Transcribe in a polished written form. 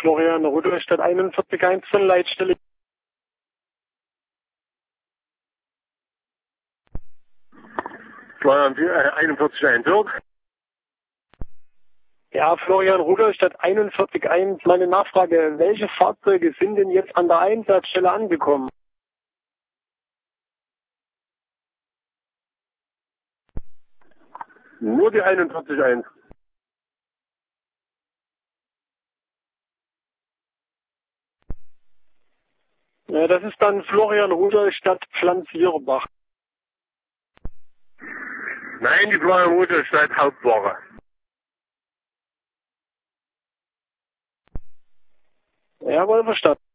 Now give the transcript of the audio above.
Florian Rudolstadt 41.1 von Leitstelle. Florian 41.1. Ja, Florian Rudolstadt 41.1. Meine Nachfrage, welche Fahrzeuge sind denn jetzt an der Einsatzstelle angekommen? Nur die 41.1. Ja, das ist dann Florian Rudolstadt Pflanzierbach. Nein, die Florian Rudolstadt Hauptwache. Jawohl, verstanden.